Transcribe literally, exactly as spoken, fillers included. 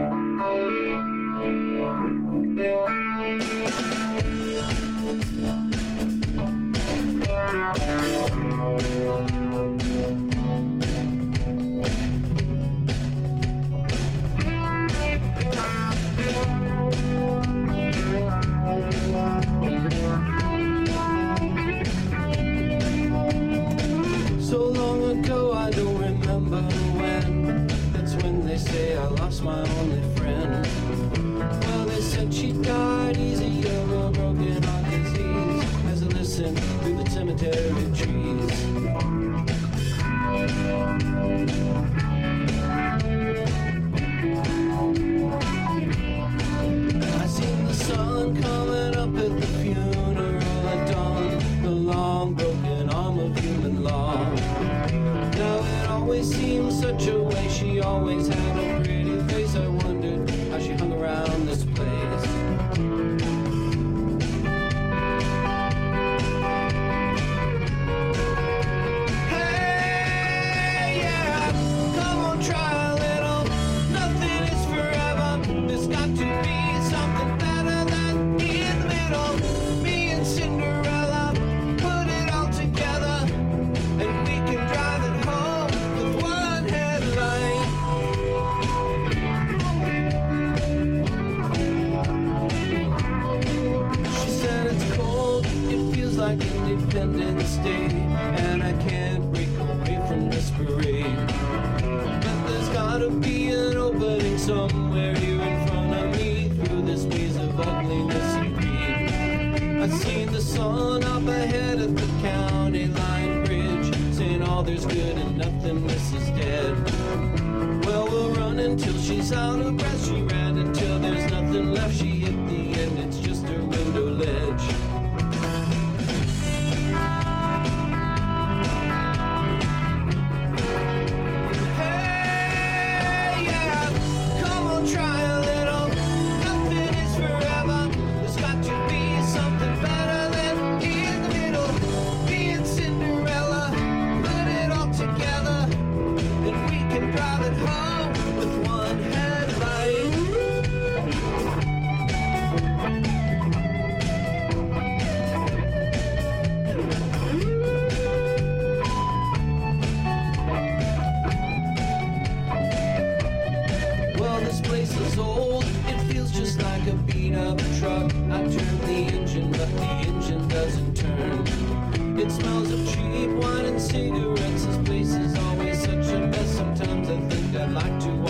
So long ago, I don't remember when. That's when they say I lost my only friend. Well, they said she died easy of a broken heart disease as I listened through the cemetery trees. I seen the sun coming up at the funeral at dawn, the long broken arm of human law. Now it always seemed such a way, she always had a pretty face. I wondered how she hung around this place. Hey, yeah, come on, try a little. Nothing is forever. There's got to be something better than in the middle. Me and Cinderella put it all together, and we can drive it home with one headlight. She said it's cold, it feels like Independence Day, and I can't break away from this parade. But there's gotta be an opening somewhere here in front of me, through this maze of ugliness and greed. I seen the sun up ahead at the county line bridge, saying all there's good and nothingness is dead. Well, we'll run until she's out of breath. She ran until there's nothing left. She hit the end, it's just her window ledge. Hey, yeah, come on, try a little. Nothing is forever. There's got to be something better than in the middle. Me and Cinderella put it all together, and we can drive it home with one headlight. Well, this place is old, it feels just like a beat up truck. I turn the engine, but the engine doesn't turn. It smells of cheap wine and cigarettes. This place is always such a mess. Sometimes I think I'd like to